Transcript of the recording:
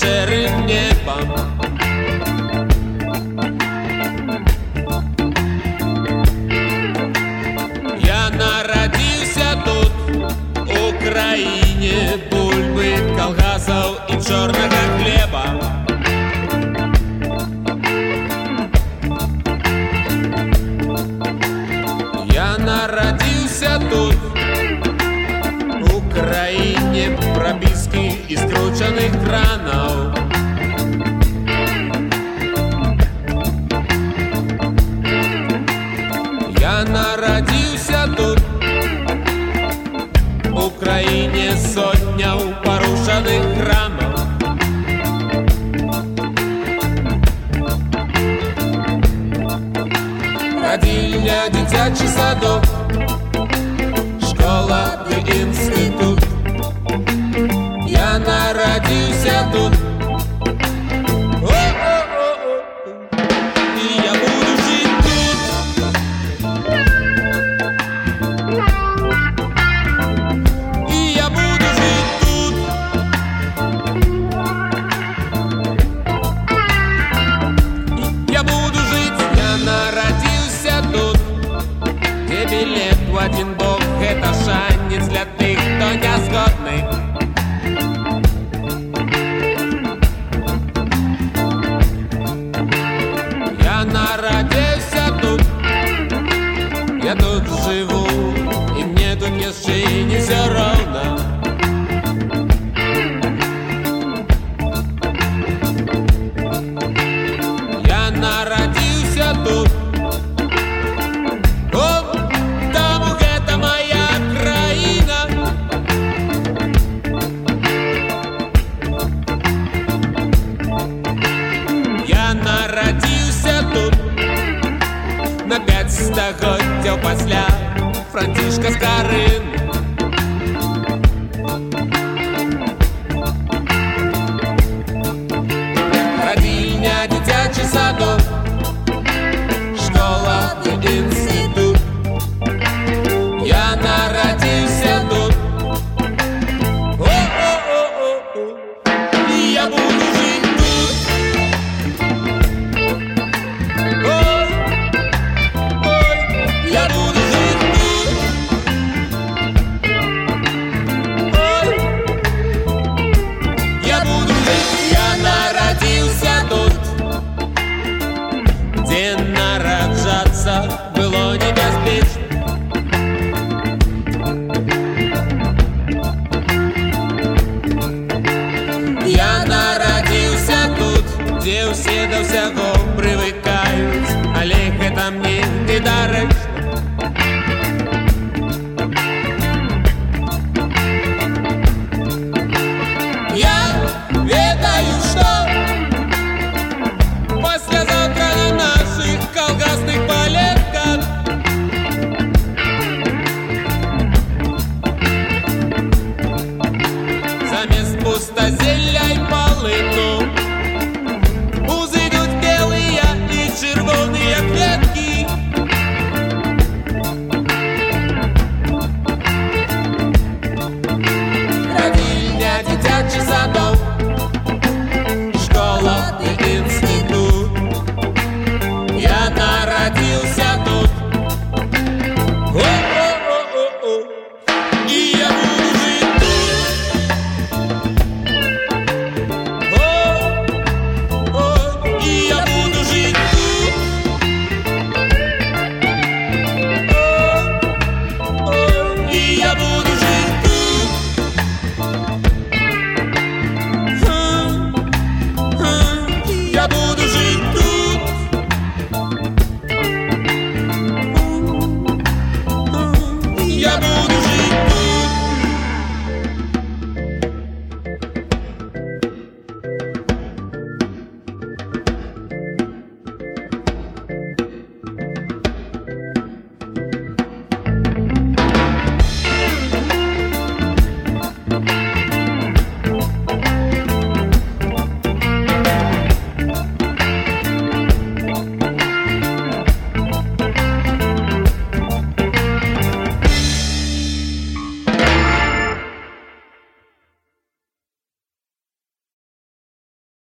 шэрым небам. Я нарадзіўся тут, у краіне бульбы, калгасаў і чорнага хлеба. Я нарадзіўся тут, у краіне прапіскі і скручаных кранаў. Я нарадзіўся тут, у краіне сотняў парушаных храмаў. Радзільня, дзіцячы садок, школа ды інстытут. Я нарадзіўся тут, і я буду жыць тут. І я буду жыць тут. Я буду жыць, я нарадзіўся тут, где билет в один бок — это шанец для тых, кто не згодны. Я нарадзіўся тут, я тут живу, и мне тут яшчэ не всё роўна. Я нарадзіўся тут, таму гэта моя краіна. Я нарадзіўся тут на 5 стагоддзяў пасля Францішка Скарыны. Радзільня, дзіцячы садок, школа ды інстытут. Я нарадзіўся тут, і я буду жыць тут. Я буду жить тут. Я буду жить. Я нарадзіўся тут, дзе нараджацца было небяспечна. Я нарадзіўся тут, дзе ўсе да ўсяго прывыкаюць, але гэта мне не дарэчна. Я ведаю, што паслязаўтра на нашых калгасных палетках замест пустазелля і палын